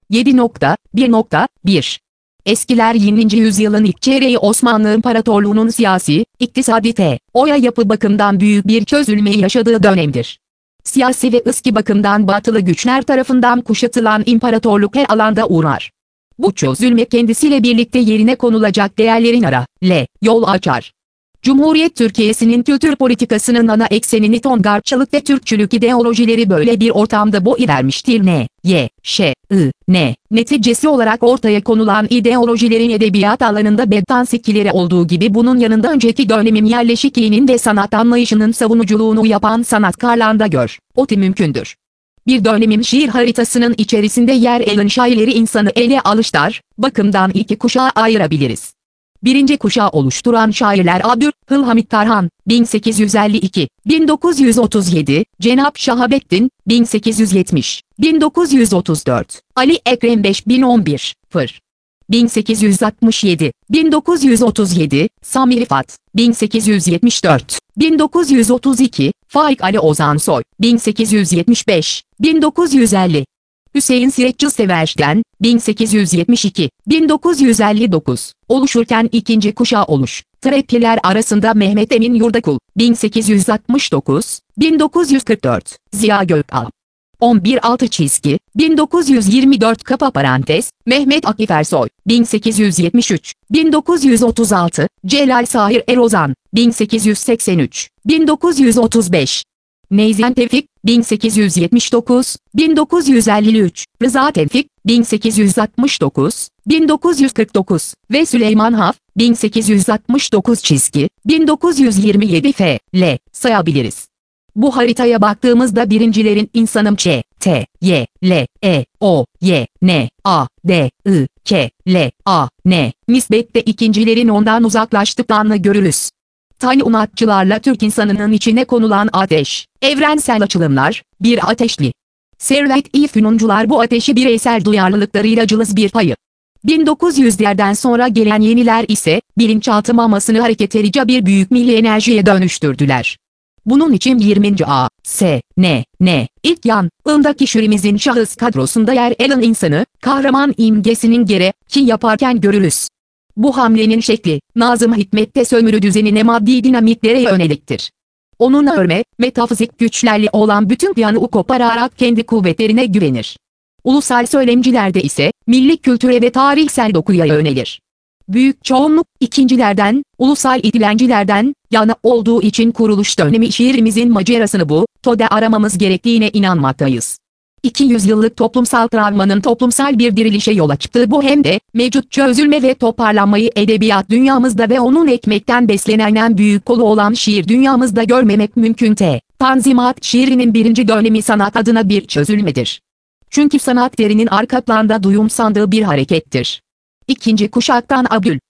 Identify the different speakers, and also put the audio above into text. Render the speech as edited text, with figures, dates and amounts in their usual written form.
Speaker 1: 7.1.1 Eskiler 20. yüzyılın ilk çeyreği Osmanlı İmparatorluğu'nun siyasi, iktisadi oya yapı bakımından büyük bir çözülmeyi yaşadığı dönemdir. Siyasi ve ıski bakımdan batılı güçler tarafından kuşatılan imparatorluk her alanda uğrar. Bu çözülme kendisiyle birlikte yerine konulacak değerlerin yol açar. Cumhuriyet Türkiye'sinin kültür politikasının ana eksenini tongarçılık ve Türkçülük ideolojileri böyle bir ortamda boy vermiştir. Neticesi olarak ortaya konulan ideolojilerin edebiyat alanında bedtansikkileri olduğu gibi bunun yanında önceki dönemin yerleşikliğinin ve sanat anlayışının savunuculuğunu yapan sanatkarlarda mümkündür. Bir dönemin şiir haritasının içerisinde yer alan şairleri insanı ele alışlar, bakımdan iki kuşağa ayırabiliriz. Birinci kuşağı oluşturan şairler Abdülhamit Tarhan, 1852-1937, Cenap Şahabettin, 1870-1934, Ali Ekrem 5011, Fır. 1867-1937, Sami Rifat, 1874-1932, Faik Ali Ozansoy, 1875-1950, Hüseyin Siretçi Severşten, 1872-1959, oluşurken ikinci kuşağı Trepçiler arasında Mehmet Emin Yurdakul, 1869-1944, Ziya Gökalp. 1924 kapa parantez, Mehmet Akif Ersoy, 1873-1936, Celal Sahir Erozan, 1883-1935, Neyzen Tevfik, 1879-1953, Rıza Tevfik, 1869-1949 ve Süleyman Haf, 1869-1927 f.l. sayabiliriz. Bu haritaya baktığımızda birincilerin insanım Ç, T, Y, L, E, O, Y, N, A, D, I, K, L, A, N, nisbette ikincilerin ondan uzaklaştıklarını görürüz. Tanyunatçılarla Türk insanının içine konulan ateş, evrensel açılımlar, bir ateşli. Servet-i Fünuncular bu ateşi bireysel duyarlılıklarıyla cılız bir payı. 1900'lerden sonra gelen yeniler ise, bilinçaltı mamasını hareketlerice bir büyük milli enerjiye dönüştürdüler. Bunun için 20. ilk yanındaki jürimizin şahıs kadrosunda yer alan insanı, kahraman imgesinin gereği yaparken görürüz. Bu hamlenin şekli, Nazım Hikmet'te sömürü düzenine maddi dinamiklere yöneliktir. Onun örme, metafizik güçlerle olan bütün planı kopararak kendi kuvvetlerine güvenir. Ulusal söylemcilerde ise, milli kültüre ve tarihsel dokuya yönelir. Büyük çoğunluk, ikincilerden, ulusal itilencilerden, yana olduğu için kuruluş dönemi şiirimizin macerasını bu, toda aramamız gerektiğine inanmaktayız. 200 yıllık toplumsal travmanın toplumsal bir dirilişe yol açtığı bu hem de, mevcut çözülme ve toparlanmayı edebiyat dünyamızda ve onun ekmekten beslenen en büyük kolu olan şiir dünyamızda görmemek mümkün. Tanzimat şiirinin birinci dönemi sanat adına bir çözülmedir. Çünkü sanat derinin arka planda duyumsandığı bir harekettir. İkinci kuşaktan